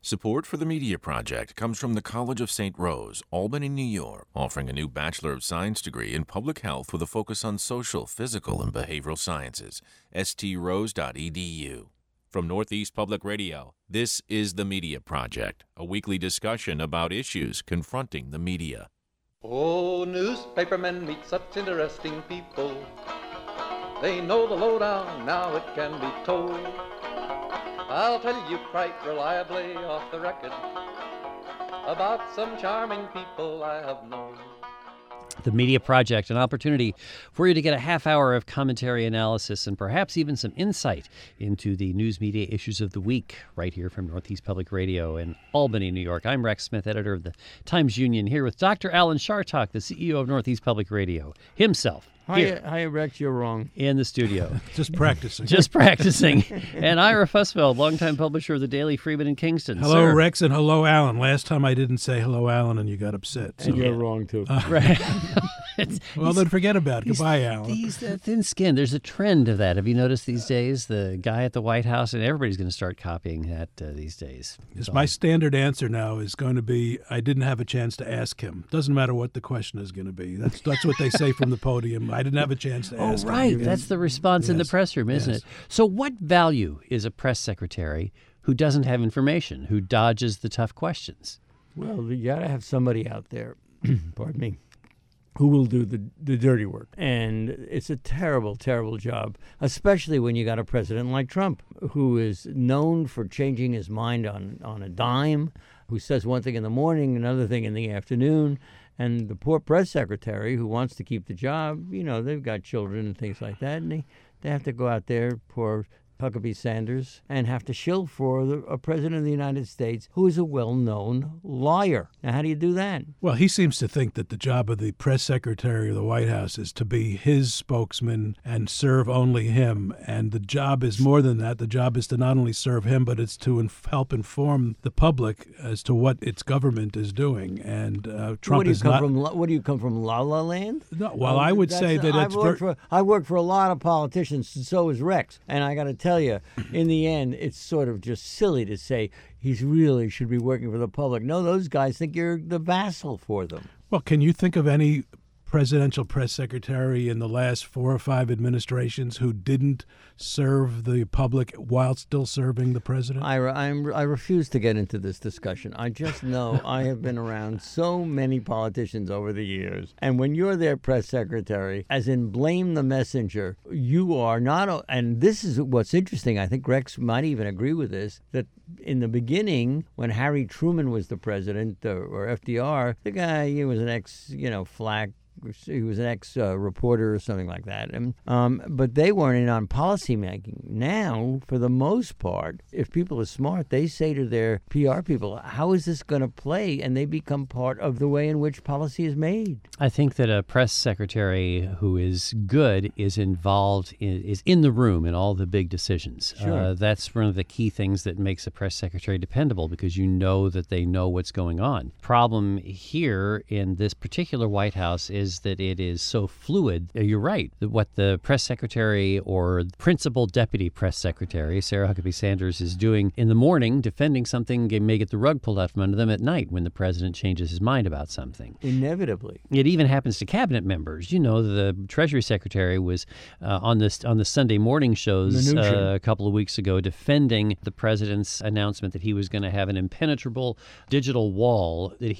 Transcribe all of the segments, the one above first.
Support for the Media Project comes from the College of St. Rose, Albany, New York, offering a new Bachelor of Science degree in Public Health with a focus on social, physical, and behavioral sciences. strose.edu. From Northeast Public Radio, this is The Media Project, a weekly discussion about issues confronting the media. Oh, newspapermen meet such interesting people. They know the lowdown, now it can be told. I'll tell you quite reliably off the record about some charming people I have known. The Media Project, an opportunity for you to get a half hour of commentary, analysis, and perhaps even some insight into the news media issues of the week, right here from Northeast Public Radio in Albany, New York. I'm Rex Smith, editor of the Times-Union, here with Dr. Alan Chartock, the CEO of Northeast Public Radio, himself. Hi, Rex, you're wrong. In the studio. Just practicing. Just practicing. And Ira Fussfeld, longtime publisher of the Daily Freeman in Kingston. Hello, Sir. Rex, and hello, Alan. Last time I didn't say hello, Alan, and you got upset. So. And you're wrong, too. Right. Well, then forget about it. Goodbye, Alan. He's thin skin. There's a trend of that. Have you noticed these days? The guy at the White House, and everybody's going to start copying that these days. My standard answer now is going to be, I didn't have a chance to ask him. Doesn't matter what the question is going to be. That's what they say from the podium. I didn't have a chance to ask him. Oh, right. That's the response in the press room, isn't it? So what value is a press secretary who doesn't have information, who dodges the tough questions? Well, you got to have somebody out there, pardon me, who will do the dirty work. And it's a terrible, terrible job, especially when you got a president like Trump, who is known for changing his mind on a dime, who says one thing in the morning, another thing in the afternoon. And the poor press secretary who wants to keep the job, they've got children and things like that, and they have to go out there, poor Huckabee Sanders, and have to shill for a president of the United States who is a well-known liar. Now, how do you do that? Well, he seems to think that the job of the press secretary of the White House is to be his spokesman and serve only him. And the job is more than that. The job is to not only serve him, but it's to help inform the public as to what its government is doing. And Trump is not... What do you come from, La La Land? No, well, I would say that it's... I work for a lot of politicians, and so is Rex. And I got to tell you, in the end, it's sort of just silly to say he really should be working for the public. No, those guys think you're the vassal for them. Well, can you think of any presidential press secretary in the last 4 or 5 administrations who didn't serve the public while still serving the president? I refuse to get into this discussion. I just know I have been around so many politicians over the years. And when you're their press secretary, as in blame the messenger, you are not, and this is what's interesting, I think Rex might even agree with this, that in the beginning, when Harry Truman was the president, or FDR, the guy, he was an flak. He was an ex-reporter or something like that. But they weren't in on policy making. Now, for the most part, if people are smart, they say to their PR people, how is this going to play? And they become part of the way in which policy is made. I think that a press secretary who is good is involved, is in the room in all the big decisions. Sure. That's one of the key things that makes a press secretary dependable, because you know that they know what's going on. Problem here in this particular White House is that it is so fluid. You're right. What the press secretary or principal deputy press secretary, Sarah Huckabee Sanders, is doing in the morning, defending something, may get the rug pulled out from under them at night when the president changes his mind about something. Inevitably. It even happens to cabinet members. The Treasury Secretary was on the Sunday morning shows a couple of weeks ago defending the president's announcement that he was going to have an impenetrable digital wall that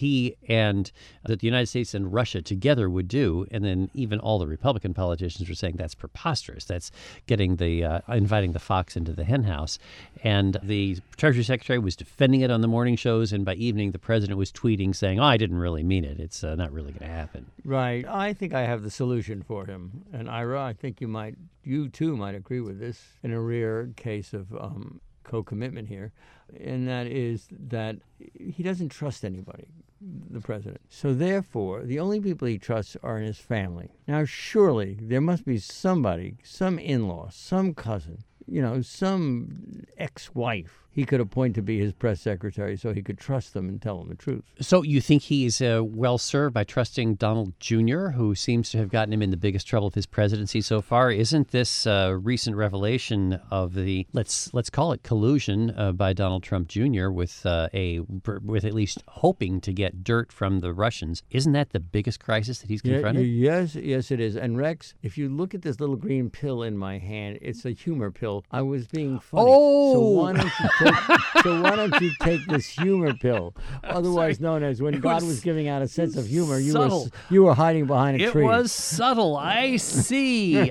that the United States and Russia together would do. And then even all the Republican politicians were saying that's preposterous. That's getting inviting the fox into the henhouse. And the Treasury Secretary was defending it on the morning shows. And by evening, the president was tweeting saying, I didn't really mean it. It's not really going to happen. Right. I think I have the solution for him. And Ira, I think you too might agree with this in a rare case of co-commitment here. And that is that he doesn't trust anybody, the president. So therefore, the only people he trusts are in his family. Now, surely there must be somebody, some in-law, some cousin, some ex-wife he could appoint to be his press secretary so he could trust them and tell them the truth. So you think he's well served by trusting Donald Jr., who seems to have gotten him in the biggest trouble of his presidency so far? Isn't this recent revelation of the, let's call it collusion by Donald Trump Jr. with at least hoping to get dirt from the Russians, isn't that the biggest crisis that he's confronted? Yes, it is. And Rex, if you look at this little green pill in my hand, it's a humor pill. I was being funny. Oh! So why don't you take this humor pill, otherwise known as when God was giving out a sense of humor, you were hiding behind a tree. It was subtle. I see.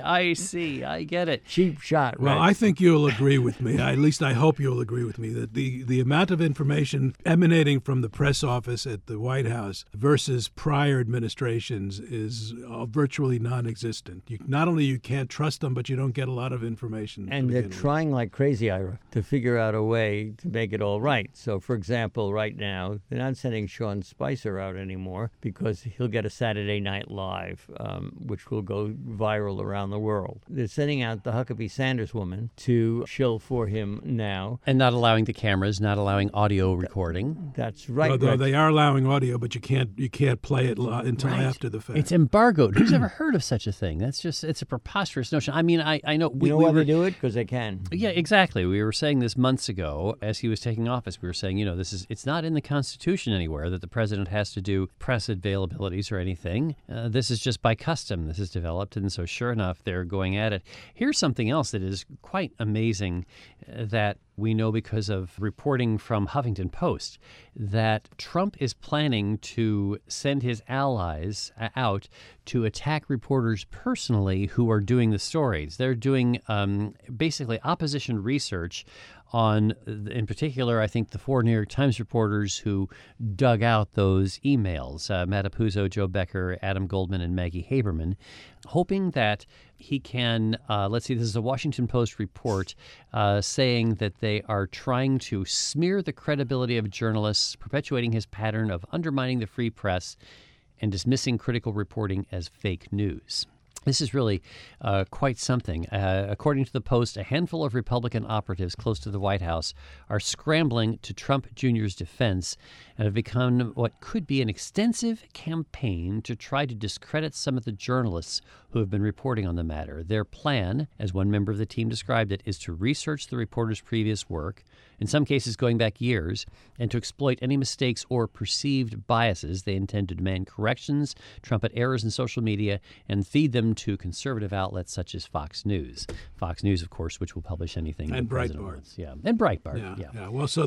I get it. Cheap shot. Well, Rex. I think you'll agree with me. At least I hope you'll agree with me that the amount of information emanating from the press office at the White House versus prior administrations is virtually non-existent. Not only you can't trust them, but you don't get a lot of information. And they're trying like crazy, Ira, to figure out a way to make it all right. So, for example, right now, they're not sending Sean Spicer out anymore because he'll get a Saturday Night Live, which will go viral around the world. They're sending out the Huckabee Sanders woman to shill for him now. And not allowing the cameras, not allowing audio recording. That's right. Although they are allowing audio, but you can't play it until after the fact. It's embargoed. Who's ever heard of such a thing? It's a preposterous notion. I mean, I know. You know why they do it? Because they can. Yeah, exactly. We were saying this months ago as he was taking office. We were saying, it's not in the Constitution anywhere that the president has to do press availabilities or anything. This is just by custom. This is developed. And so sure enough, they're going at it. Here's something else that is quite amazing that we know because of reporting from Huffington Post, that Trump is planning to send his allies out to attack reporters personally who are doing the stories. They're doing basically opposition research on, in particular, I think the 4 New York Times reporters who dug out those emails, Matt Apuzzo, Joe Becker, Adam Goldman, and Maggie Haberman, hoping that he can, this is a Washington Post report saying that they are trying to smear the credibility of journalists, perpetuating his pattern of undermining the free press and dismissing critical reporting as fake news. This is really quite something. According to the Post, a handful of Republican operatives close to the White House are scrambling to Trump Jr.'s defense and have begun what could be an extensive campaign to try to discredit some of the journalists who have been reporting on the matter. Their plan, as one member of the team described it, is to research the reporters' previous work, in some cases going back years, and to exploit any mistakes or perceived biases. They intend to demand corrections, trumpet errors in social media, and feed them to conservative outlets such as Fox News. Fox News, of course, which will publish anything. And Breitbart. Yeah, and Breitbart. Yeah. Well, so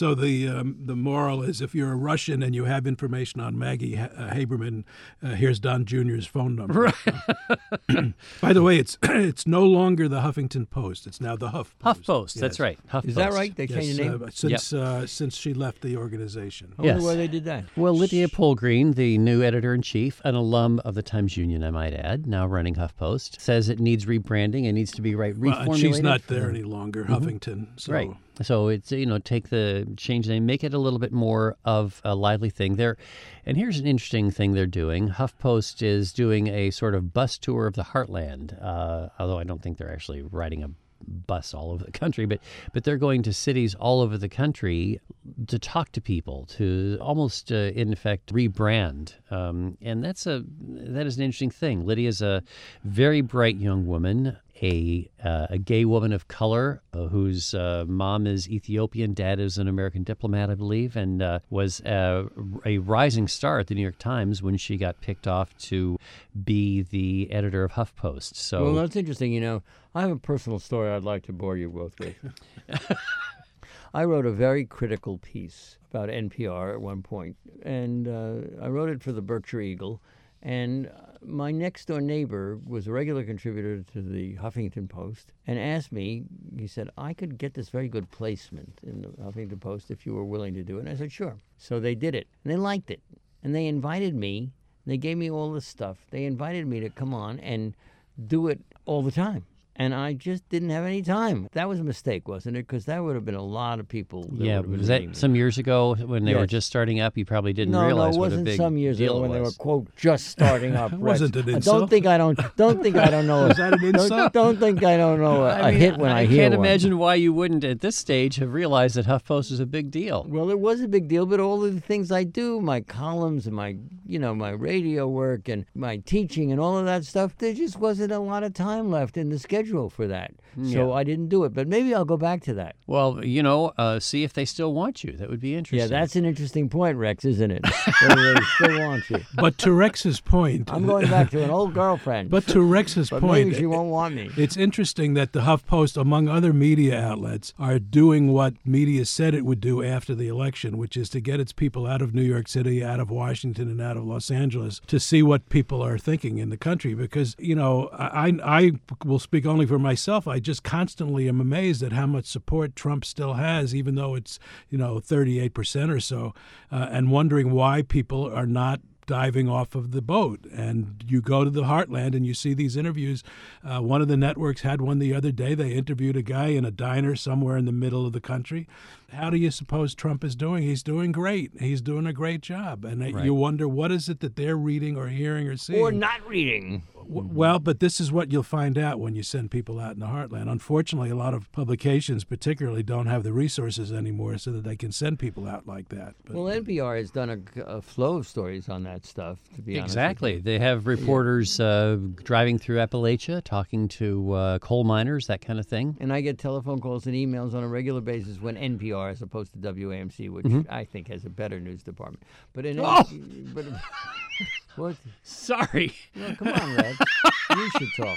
the moral is, if you're a Russian and you have information on Maggie Haberman, here's Don Jr.'s phone number. Right. By the way, it's no longer the Huffington Post. It's now the Huff Post. HuffPost. Yes. That's right. HuffPost. Is that right? They changed the name? Since she left the organization. I wonder why they did that. Well, Lydia Polgreen, the new editor-in-chief, an alum of the Times-Union, I might add, now running HuffPost, says it needs rebranding and needs to be reformulated. Well, she's not there any longer, Huffington. So. Right. So it's, change the name, make it a little bit more of a lively thing there. And here's an interesting thing they're doing. HuffPost is doing a sort of bus tour of the heartland, although I don't think they're actually riding a bus all over the country, but they're going to cities all over the country to talk to people, to almost, in effect, rebrand. And that is an interesting thing. Lydia's a very bright young woman, a gay woman of color whose mom is Ethiopian, dad is an American diplomat, I believe, and was a rising star at the New York Times when she got picked off to be the editor of HuffPost. So, well, that's interesting. I have a personal story I'd like to bore you both with. I wrote a very critical piece about NPR at one point, and I wrote it for the Berkshire Eagle. And my next-door neighbor was a regular contributor to the Huffington Post and asked me, he said, I could get this very good placement in the Huffington Post if you were willing to do it. And I said, sure. So they did it. And they liked it. And they invited me. They gave me all this stuff. They invited me to come on and do it all the time. and I just didn't have any time. That was a mistake, wasn't it? Because that would have been a lot of people. Yeah, was that some years ago when they were just starting up? You probably didn't realize what a big deal it was. No, it wasn't some years ago when they were, quote, just starting up. Wasn't it an insult? Don't think I don't know. Is that an insult? Don't think I don't know a hit when I hear one. I can't imagine why you wouldn't at this stage have realized that HuffPost is a big deal. Well, it was a big deal, but all of the things I do, my columns and my radio work and my teaching and all of that stuff, there just wasn't a lot of time left in the schedule for that. So I didn't do it, but maybe I'll go back to that. Well, see if they still want you. That would be interesting. Yeah, that's an interesting point, Rex, isn't it? Whether they still want you. But to Rex's point... I'm going back to an old girlfriend. But to Rex's point... maybe she won't want me. It's interesting that the HuffPost, among other media outlets, are doing what media said it would do after the election, which is to get its people out of New York City, out of Washington, and out of Los Angeles to see what people are thinking in the country. Because, I will speak only for myself. I just constantly am amazed at how much support Trump still has, even though it's, 38% or so, and wondering why people are not diving off of the boat. And you go to the heartland and you see these interviews. One of the networks had one the other day. They interviewed a guy in a diner somewhere in the middle of the country. How do you suppose Trump is doing? He's doing great. He's doing a great job. And you wonder, what is it that they're reading or hearing or seeing? Or not reading. Well, but this is what you'll find out when you send people out in the heartland. Unfortunately, a lot of publications particularly don't have the resources anymore so that they can send people out like that. But, well, NPR has done a flow of stories on that stuff, to be honest. Exactly. They have reporters driving through Appalachia, talking to coal miners, that kind of thing. And I get telephone calls and emails on a regular basis when NPR, as opposed to WAMC, which I think has a better news department. But in what? Sorry. Well, come on, Red. You should talk.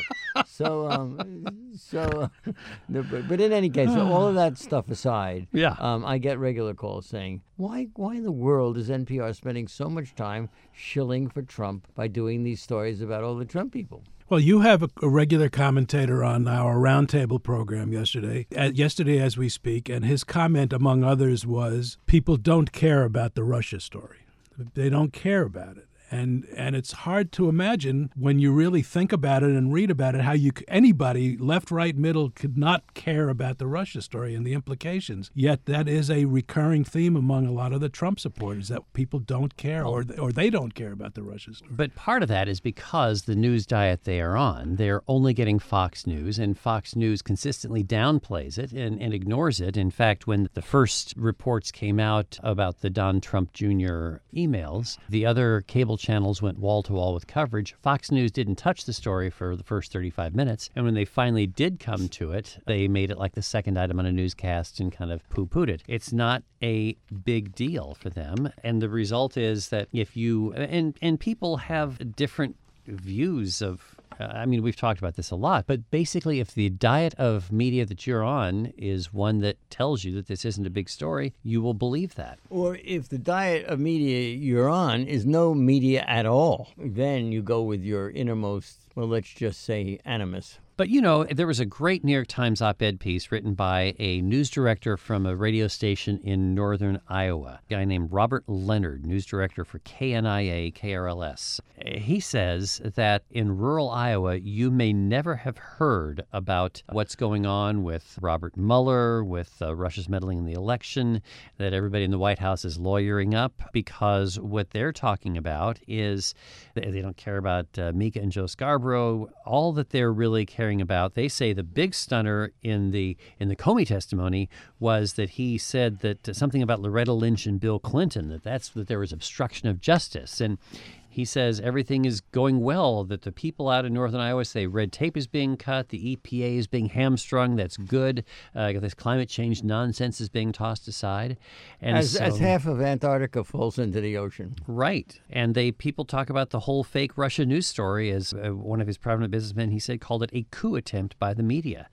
But in any case, all of that stuff aside, I get regular calls saying, why in the world is NPR spending so much time shilling for Trump by doing these stories about all the Trump people? Well, you have a regular commentator on our roundtable program yesterday as we speak, and his comment, among others, was people don't care about the Russia story. They don't care about it. And it's hard to imagine when you really think about it and read about it how anybody, left, right, middle, could not care about the Russia story and the implications. Yet that is a recurring theme among a lot of the Trump supporters, that people don't care or they don't care about the Russia story. But part of that is because the news diet they are on, they're only getting Fox News, and Fox News consistently downplays it and ignores it. In fact, when the first reports came out about the Don Trump Jr. emails, the other cable channels went wall-to-wall with coverage. Fox News didn't touch the story for the first 35 minutes, and when they finally did come to it, they made it like the second item on a newscast and kind of poo-pooed it. It's not a big deal for them, and the result is that if you... And people have different views of... we've talked about this a lot, but basically if the diet of media that you're on is one that tells you that this isn't a big story, you will believe that. Or if the diet of media you're on is no media at all, then you go with your innermost, well, let's just say animus. But, there was a great New York Times op-ed piece written by a news director from a radio station in northern Iowa, a guy named Robert Leonard, news director for KNIA KRLS. He says that in rural Iowa, you may never have heard about what's going on with Robert Mueller, with Russia's meddling in the election, that everybody in the White House is lawyering up, because what they're talking about is they don't care about Mika and Joe Scarborough. All that they're really caring about, they say the big stunner in the Comey testimony was that he said that something about Loretta Lynch and Bill Clinton, that there was obstruction of justice. And he says everything is going well, that the people out in northern Iowa say red tape is being cut, the EPA is being hamstrung, that's good, this climate change nonsense is being tossed aside. And as half of Antarctica falls into the ocean. Right. And people talk about the whole fake Russia news story, as one of his prominent businessmen, he said, called it a coup attempt by the media.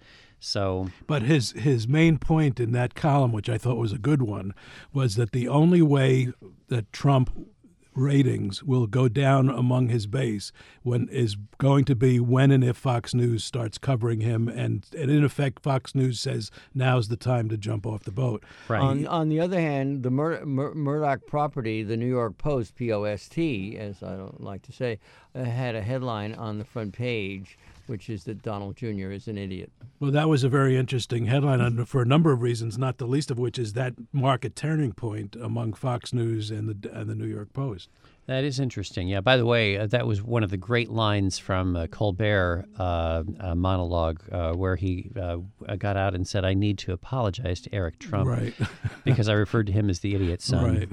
But his main point in that column, which I thought was a good one, was that the only way that Trump ratings will go down among his base is going to be when and if Fox News starts covering him, and in effect Fox News says now's the time to jump off the boat. Right. On the other hand, the Murdoch property, the New York Post, POST, as I don't like to say, had a headline on the front page which is that Donald Jr. is an idiot. Well, that was a very interesting headline for a number of reasons, not the least of which is that market turning point among Fox News and the New York Post. That is interesting. Yeah, by the way, that was one of the great lines from Colbert monologue where he got out and said, "I need to apologize to Eric Trump right. because I referred to him as the idiot son." Right.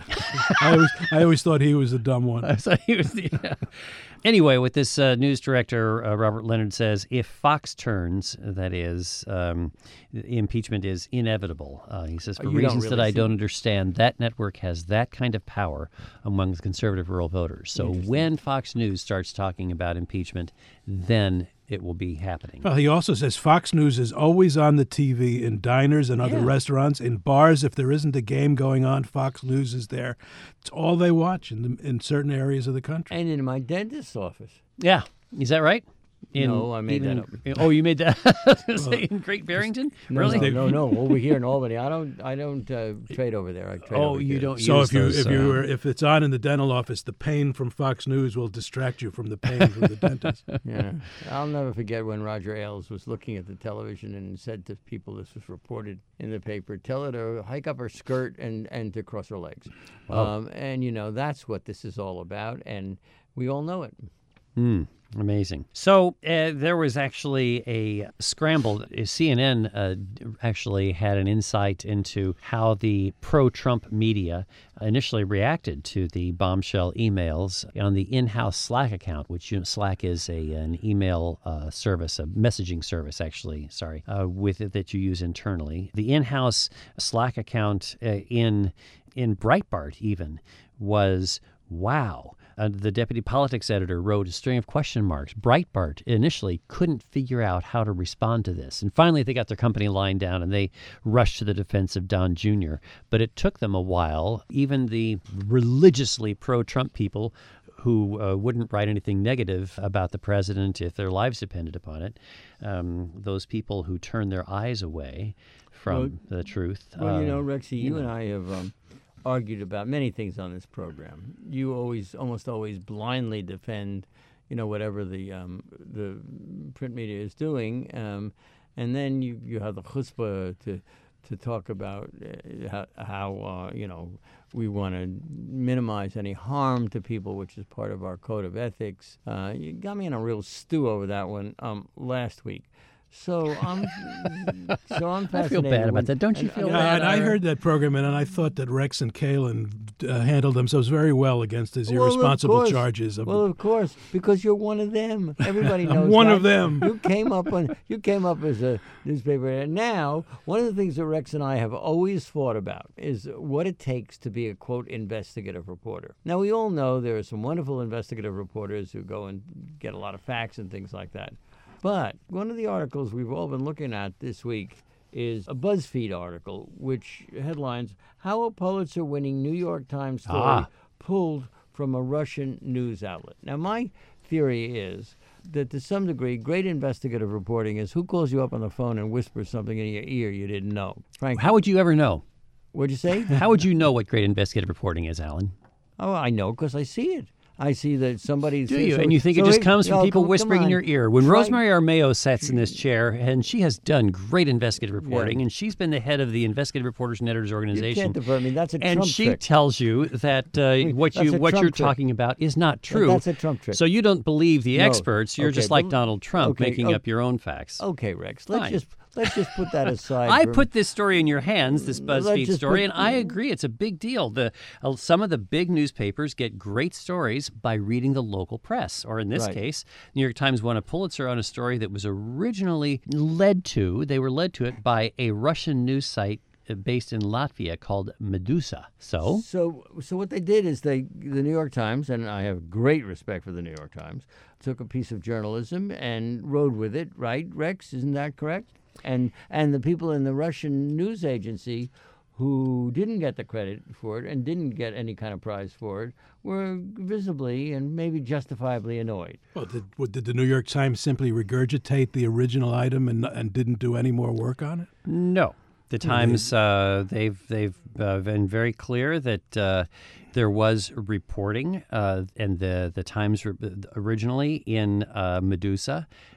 I always thought he was the dumb one. I thought he was the... Anyway, what this news director, Robert Leonard, says, if Fox turns, that is, impeachment is inevitable. He says, for reasons that I don't understand, that network has that kind of power among the conservative rural voters. So when Fox News starts talking about impeachment, then it will be happening. Well, he also says Fox News is always on the TV in diners and other restaurants, in bars. If there isn't a game going on, Fox News is there. It's all they watch in certain areas of the country. And in my dentist's office. Yeah. Is that right? No, I made that up. Oh, you made that? In Great Barrington? No, really? No. Over here in Albany, I don't trade over there. I trade over you here. don't. So use if it's on in the dental office, the pain from Fox News will distract you from the pain from the dentist. Yeah, I'll never forget when Roger Ailes was looking at the television and said to people, this was reported in the paper, tell her to hike up her skirt and to cross her legs. Wow. And that's what this is all about, and we all know it. Amazing. So there was actually a scramble. CNN actually had an insight into how the pro-Trump media initially reacted to the bombshell emails on the in-house Slack account, which Slack is an email service, a messaging service, actually, that you use internally. The in-house Slack account in Breitbart even was, wow. The deputy politics editor wrote a string of question marks. Breitbart initially couldn't figure out how to respond to this. And finally, they got their company line down and they rushed to the defense of Don Jr. But it took them a while. Even the religiously pro-Trump people who wouldn't write anything negative about the president if their lives depended upon it, those people who turned their eyes away from the truth. Well, Rexy, you and I have... argued about many things on this program. You almost always blindly defend, whatever the print media is doing, and then you have the chutzpah to talk about how we want to minimize any harm to people, which is part of our code of ethics. You got me in a real stew over that one last week. So I'm fascinated. I feel bad about that. Don't you feel bad? And I heard that program, and I thought that Rex and Kalin handled themselves very well against his irresponsible charges. Of course, because you're one of them. Everybody knows I'm one of them. You came up as a newspaper, and now one of the things that Rex and I have always thought about is what it takes to be a quote investigative reporter. Now we all know there are some wonderful investigative reporters who go and get a lot of facts and things like that. But one of the articles we've all been looking at this week is a BuzzFeed article, which headlines, How a Pulitzer-winning New York Times story pulled from a Russian news outlet. Now, my theory is that to some degree, great investigative reporting is who calls you up on the phone and whispers something in your ear you didn't know. Frankly. How would you ever know? What'd you say? How would you know what great investigative reporting is, Alan? Oh, I know because I see it. I see that somebody... Do you? And you think it just comes from people whispering in your ear. When Rosemary Armao sits in this chair, and she has done great investigative reporting, and she's been the head of the Investigative Reporters and Editors Organization. You can't divert me. That's a Trump trick. And she tells you that what you're talking about is not true. That's a Trump trick. So you don't believe the experts. You're just like Donald Trump, making up your own facts. Okay, Rex. Let's just put that aside. I put this story in your hands, this BuzzFeed story, and I agree. It's a big deal. Some of the big newspapers get great stories by reading the local press, or in this case, New York Times won a Pulitzer on a story that was originally led to it by a Russian news site based in Latvia called Medusa. So what they did is the New York Times, and I have great respect for the New York Times, took a piece of journalism and rode with it, right, Rex? Isn't that correct? And the people in the Russian news agency who didn't get the credit for it and didn't get any kind of prize for it were visibly and maybe justifiably annoyed. Well, did the New York Times simply regurgitate the original item and didn't do any more work on it? No. The Times, they've been very clear that there was reporting, and the Times originally in Medusa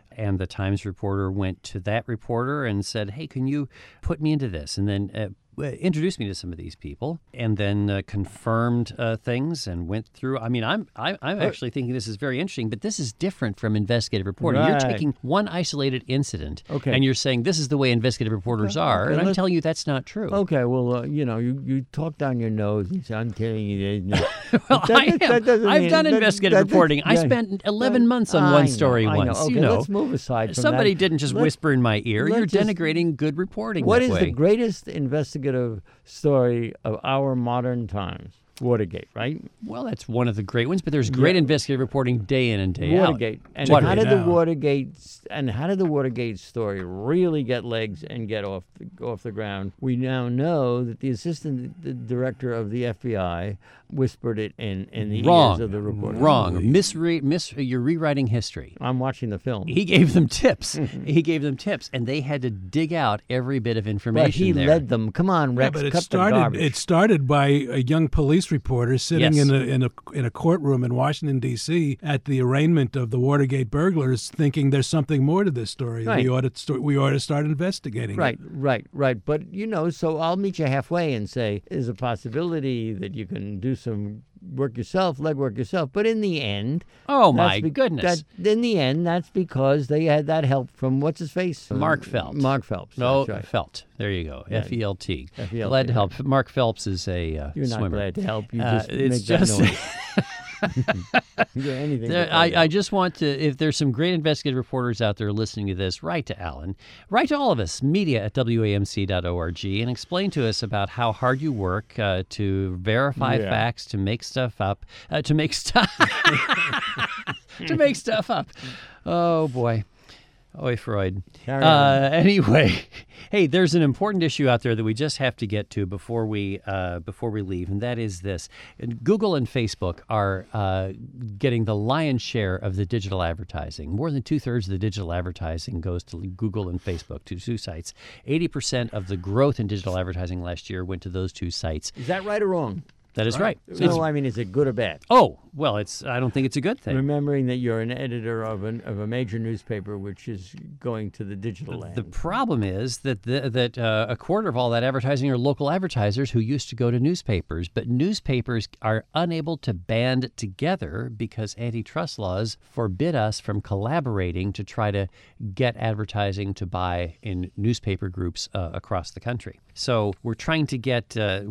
And the Times reporter went to that reporter and said, hey, can you put me into this? And then introduced me to some of these people, and then confirmed things and went through. I mean, I'm actually thinking this is very interesting, but this is different from investigative reporting. Right. You're taking one isolated incident, and you're saying this is the way investigative reporters are, and I'm telling you that's not true. Okay, well, you talk down your nose and say, I'm telling you. Well, I've done investigative reporting. I spent 11 months on one story once. Okay, let's move aside from Somebody that. didn't just whisper in my ear. You're denigrating good reporting. What that is way. the greatest investigative story of our modern times? Watergate, right? Well, that's one of the great ones, but there's great investigative reporting day in and day out. Watergate. And how did the Watergate story really get legs and get off the ground? We now know that the assistant director of the FBI whispered it in the ears of the reporter. Wrong. You're rewriting history. I'm watching the film. He gave them tips. And they had to dig out every bit of information. But he led them. Come on, Rex, but cut the garbage. it started by a young police reporter sitting in a courtroom in Washington, D.C. at the arraignment of the Watergate burglars, thinking there's something more to this story. Right. We ought to start investigating. Right. But so I'll meet you halfway and say there's a possibility that you can do some legwork yourself. But in the end, goodness! In the end, that's because they had that help from what's his face, Mark Phelps. Mark Phelps. No, that's right. Felt. There you go. Yeah. F-E-L-T. F-E-L-T. Glad to help. Mark Phelps is a You're not swimmer. glad to help. You just it's make just that noise. Anything I just want to, if there's some great investigative reporters out there listening to this, write to Alan. Write to all of us, media@wamc.org, and explain to us about how hard you work to verify facts, to make stuff up, to make stuff up. Oh, boy. Oy, Freud. Anyway, hey, there's an important issue out there that we just have to get to before we leave, and that is this: Google and Facebook are getting the lion's share of the digital advertising. More than 2/3 of the digital advertising goes to Google and Facebook, to two sites. 80% of the growth in digital advertising last year went to those two sites. Is that right or wrong? That is right. No, I mean, is it good or bad? Oh, well, I don't think it's a good thing. Remembering that you're an editor of a major newspaper, which is going to the digital land. The problem is that a quarter of all that advertising are local advertisers who used to go to newspapers, but newspapers are unable to band together because antitrust laws forbid us from collaborating to try to get advertising to buy in newspaper groups across the country. So we're trying to get, that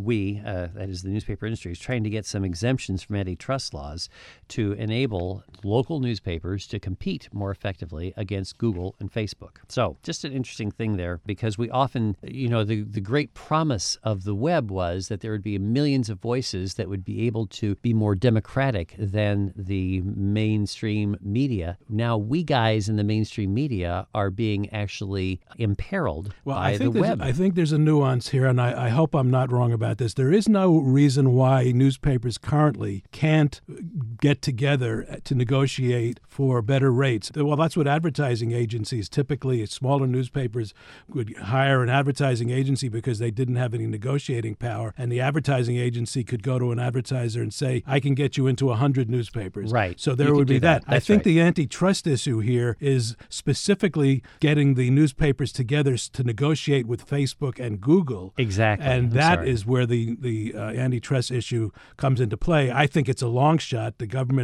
is the newspaper industry, is trying to get some exemptions from antitrust laws to enable local newspapers to compete more effectively against Google and Facebook. So just an interesting thing there, because we often, the great promise of the web was that there would be millions of voices that would be able to be more democratic than the mainstream media. Now we guys in the mainstream media are being actually imperiled by the web. I think there's a nuance here, and I hope I'm not wrong about this. There is no reason why newspapers currently can't get together to negotiate for better rates. Well, that's what advertising agencies, typically smaller newspapers, would hire an advertising agency because they didn't have any negotiating power, and the advertising agency could go to an advertiser and say, I can get you into 100 newspapers. Right. So there would be that. I think the antitrust issue here is specifically getting the newspapers together to negotiate with Facebook and Google. Exactly. And that is where the antitrust issue comes into play. I think it's a long shot. The government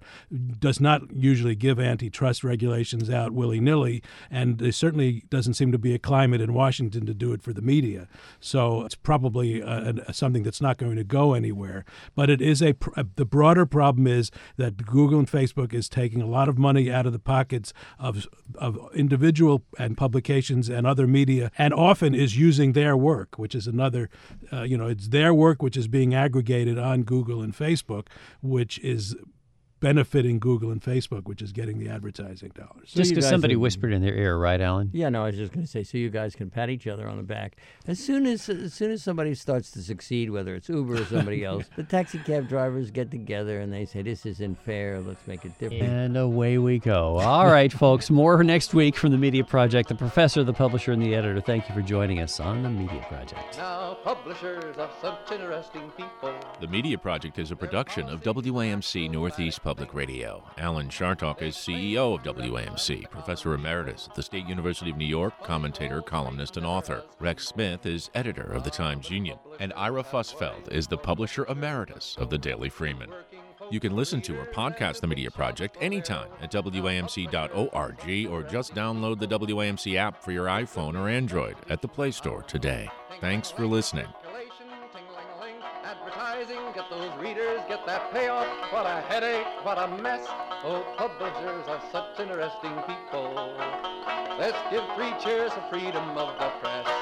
does not usually give antitrust regulations out willy-nilly, and there certainly doesn't seem to be a climate in Washington to do it for the media. So it's probably something that's not going to go anywhere. But it is the broader problem is that Google and Facebook is taking a lot of money out of the pockets of individual and publications and other media, and often is using their work, which is another, it's their work which is being aggregated on Google and Facebook, which is benefiting Google and Facebook, which is getting the advertising dollars. Just because somebody whispered in their ear, right, Alan? Yeah, no, I was just going to say, so you guys can pat each other on the back. As soon as somebody starts to succeed, whether it's Uber or somebody else, the taxi cab drivers get together and they say, this isn't fair, let's make it different. And away we go. All right, folks, more next week from the Media Project. The professor, the publisher, and the editor, thank you for joining us on the Media Project. Now, publishers are such interesting people. The Media Project is a production of WAMC Northeast Public Public Radio. Alan Chartock is CEO of WAMC, Professor Emeritus at the State University of New York, commentator, columnist, and author. Rex Smith is editor of the Times-Union. And Ira Fussfeld is the Publisher Emeritus of the Daily Freeman. You can listen to or podcast the Media Project anytime at WAMC.org or just download the WAMC app for your iPhone or Android at the Play Store today. Thanks for listening. Advertising, get those readers, get that payoff. What a headache, what a mess. Oh, publishers are such interesting people. Let's give 3 cheers for freedom of the press.